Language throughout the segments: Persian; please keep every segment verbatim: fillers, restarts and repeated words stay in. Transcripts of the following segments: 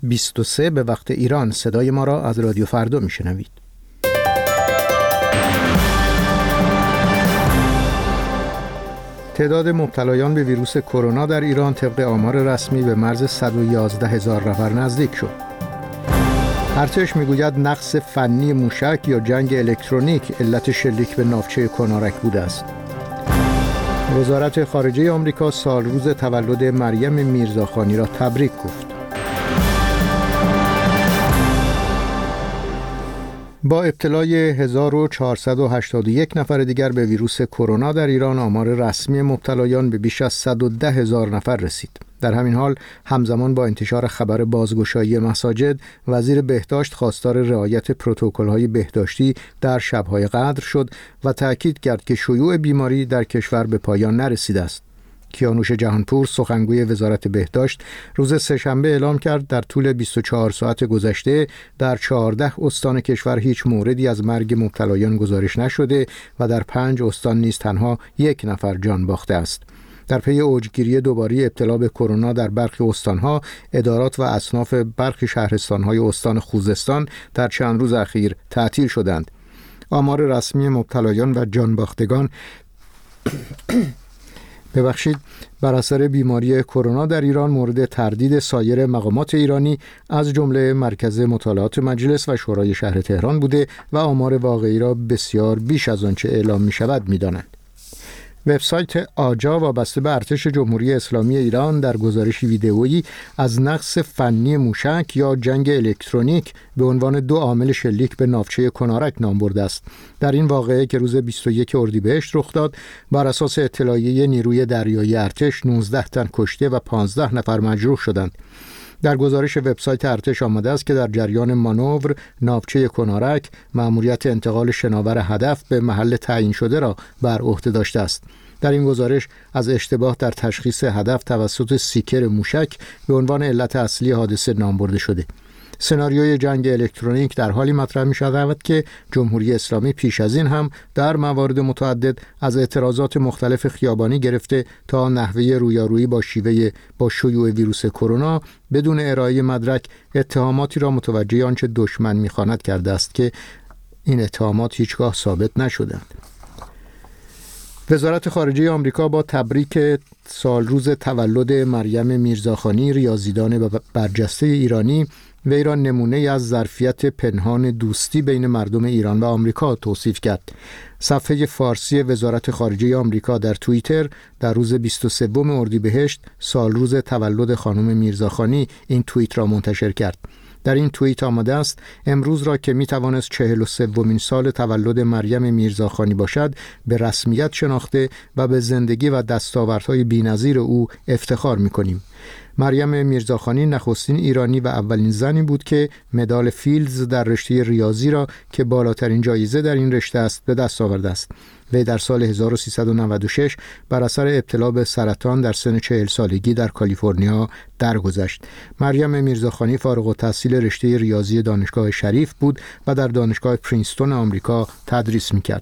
بیست و سه به وقت ایران. صدای ما را از رادیو فردا میشنوید. تعداد مبتلایان به ویروس کرونا در ایران طبق آمار رسمی به مرز صد و یازده هزار نفر نزدیک شد. ارتش میگوید نقص فنی موشک یا جنگ الکترونیک علت شلیک به ناوچه کنارک بوده است. وزارت خارجه آمریکا سالروز تولد مریم میرزاخانی را تبریک گفت. با ابتلای هزار و چهارصد و هشتاد و یک نفر دیگر به ویروس کرونا در ایران آمار رسمی مبتلایان به بیش از صد و ده هزار نفر رسید. در همین حال همزمان با انتشار خبر بازگشایی مساجد، وزیر بهداشت خواستار رعایت پروتکل‌های بهداشتی در شب‌های قدر شد و تأکید کرد که شیوع بیماری در کشور به پایان نرسیده است. کیانوش جهانپور سخنگوی وزارت بهداشت روز سه‌شنبه اعلام کرد در طول بیست و چهار ساعت گذشته در چهارده استان کشور هیچ موردی از مرگ مبتلایان گزارش نشده و در پنج استان نیز تنها یک نفر جان باخته است. در پی اوجگیری دوباره ابتلا به کرونا در برخی استانها، ادارات و اصناف برخی شهرستانهای استان خوزستان در چند روز اخیر تعطیل شدند. آمار رسمی مبتلایان و جان باختگان ببخشید بر اثر بیماری کرونا در ایران مورد تردید سایر مقامات ایرانی از جمله مرکز مطالعات مجلس و شورای شهر تهران بوده و آمار واقعی را بسیار بیش از آنچه اعلام می شود می دانند. وبسایت آجا وابسته به ارتش جمهوری اسلامی ایران در گزارشی ویدئویی از نقص فنی موشک یا جنگ الکترونیک به عنوان دو عامل شلیک به ناوچه کنارک نام برده است. در این واقعه که روز بیست و یک اردیبهشت رخ داد، بر اساس اطلاعیه نیروی دریایی ارتش نوزده تن کشته و پانزده نفر مجروح شدند. در گزارش وبسایت ارتش آمده است که در جریان مانور ناوچه کنارک مأموریت انتقال شناور هدف به محل تعیین شده را بر عهده داشته است. در این گزارش از اشتباه در تشخیص هدف توسط سیکر موشک به عنوان علت اصلی حادثه نام برده شده. سناریوی جنگ الکترونیک در حالی مطرح می شود که جمهوری اسلامی پیش از این هم در موارد متعدد از اعتراضات مختلف خیابانی گرفته تا نحوه رویارویی با شیوه با شیوع ویروس کرونا بدون ارائه مدرک اتهاماتی را متوجه آنچه دشمن می‌خواند کرده است که این اتهامات هیچگاه ثابت نشدند. وزارت خارجه آمریکا با تبریک سالروز تولد مریم میرزاخانی ریاضیدان برجسته ایرانی وی را نمونه از ظرفیت پنهان دوستی بین مردم ایران و آمریکا توصیف کرد. صفحه فارسی وزارت خارجه آمریکا در توییتر در روز بیست و سوم اردیبهشت سالروز تولد خانم میرزاخانی این توییت را منتشر کرد. در این توییت آمده است: امروز را که می توانست چهل و سومین سال تولد مریم میرزاخانی باشد به رسمیت شناخته و به زندگی و دستاوردهای بی‌نظیر او افتخار می کنیم. مریم میرزاخانی نخستین ایرانی و اولین زنی بود که مدال فیلدز در رشته ریاضی را که بالاترین جایزه در این رشته است به دست آورده است. وی در سال هزار و سیصد و نود و شش بر اثر ابتلا به سرطان در سن چهل سالگی در کالیفرنیا درگذشت. مریم میرزاخانی فارغ التحصیل رشته ریاضی دانشگاه شریف بود و در دانشگاه پرینستون آمریکا تدریس می‌کرد.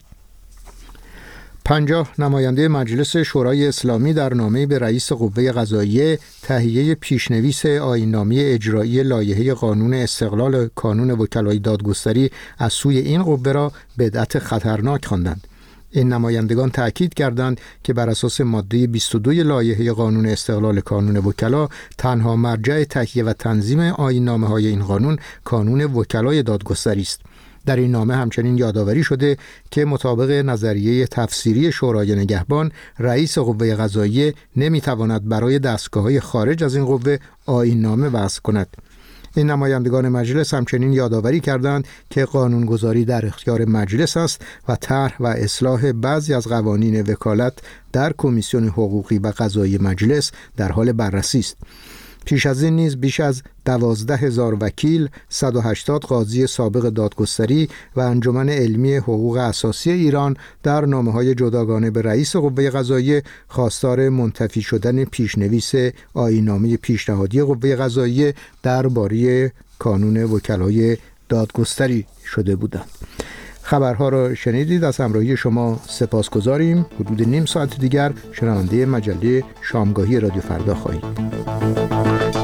پنجاه نماینده مجلس شورای اسلامی در نامه‌ای به رئیس قوه قضاییه تهیه پیشنویس آیین‌نامه اجرایی لایحه قانون استقلال کانون وکلای دادگستری از سوی این قوه را بدعت خطرناک خواندند. این نمایندگان تأکید کردند که بر اساس ماده بیست و دو لایحه قانون استقلال کانون وکلا تنها مرجع تهیه و تنظیم آیین‌نامه‌های این قانون کانون وکلای دادگستری است. در این نامه همچنین یادآوری شده که مطابق نظریه تفسیری شورای نگهبان رئیس قوه قضاییه نمیتواند برای دستگاه‌های خارج از این قوه آیین‌نامه وضع کند. این نمایندگان مجلس همچنین یادآوری کردند که قانونگذاری در اختیار مجلس است و طرح و اصلاح بعضی از قوانین وکالت در کمیسیون حقوقی و قضایی مجلس در حال بررسی است. پیش از این نیز بیش از دوازده هزار وکیل، صد و هشتاد قاضی سابق دادگستری و انجمن علمی حقوق اساسی ایران در نامه‌های جداگانه به رئیس قوه قضاییه خواستار منتفی شدن پیشنویس آیین‌نامه پیشنهادی قوه قضاییه درباره کانون وکلای دادگستری شده بودند. خبرها را شنیدید. از همراهی شما سپاسگزاریم. حدود نیم ساعت دیگر شنونده مجله شامگاهی رادیو فردا خواهید.